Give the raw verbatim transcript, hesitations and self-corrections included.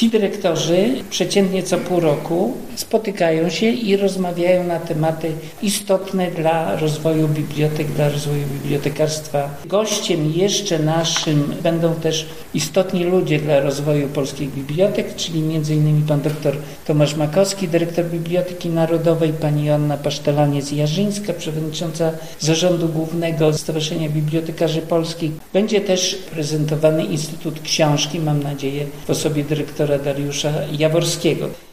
Ci dyrektorzy przeciętnie co pół roku spotykają się i rozmawiają na tematy istotne dla rozwoju bibliotek, dla rozwoju bibliotekarstwa. Gościem jeszcze naszym będą też istotni ludzie dla rozwoju polskich bibliotek, czyli między innymi pan dr Tomasz Makowski, dyrektor Biblioteki Narodowej, pani Joanna Pasztelaniec-Jarzyńska, przewodnicząca Zarządu Głównego Stowarzyszenia Bibliotekarzy Polskich. Będzie też prezentowany Instytut Książki, mam nadzieję, w osobie dyrektora Dariusza Jaworskiego.